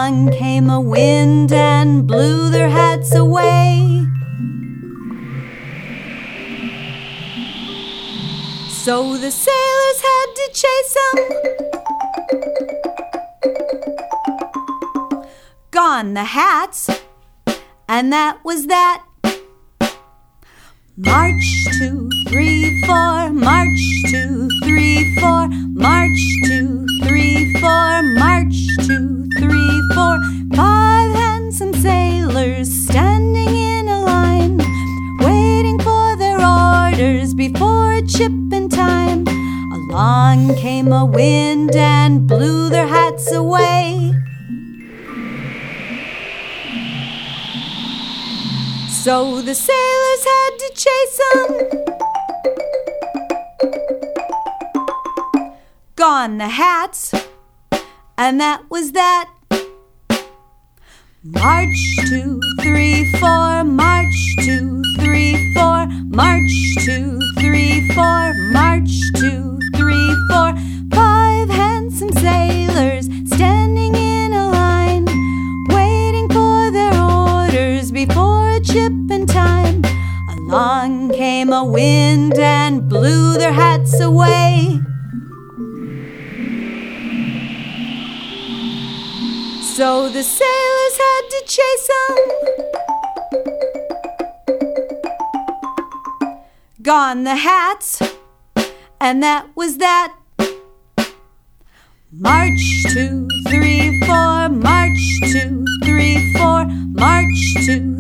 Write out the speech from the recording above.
Along came a wind and blew their hats away. So the sailors had to chase 'em. Gone the hats, and that was that. March 2, 3, 4, March 2, 3, 4, March 2, 3, 4, March 2, 3, 4. 5 handsome sailors standing in a line, waiting for their orders before it ship in time. Along came a wind and blew their hats away. So the sailors had to chase 'em. Gone the hats, and that was that. March 2, 3, 4, March 2, 3, 4, March 2, 3, 4, March 2, 3, 4. 5 handsome sailors standing in a line, waiting for their orders before it ship in time. Along came a wind and blew their hats away. So the sailors had to chase 'em. Gone the hats, and that was that. March 2, 3, 4, March 2, 3, 4, March 2,